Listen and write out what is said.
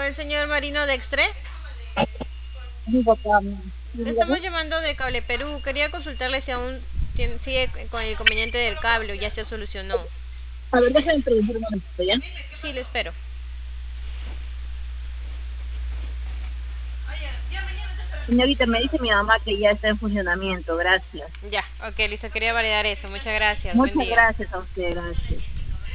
el señor Marino Dextre. Mi papá, Le dígame. estamos llamando de Cable Perú. Quería consultarle si aún sigue con el inconveniente del cable o ya se solucionó. A ver, déjame preguntar un momentito, ¿ya? Sí, le espero. Señorita, me dice mi mamá que ya está en funcionamiento, gracias. Ya, ok, listo. Quería validar eso. Muchas gracias. Buen Muchas día. gracias a usted, gracias.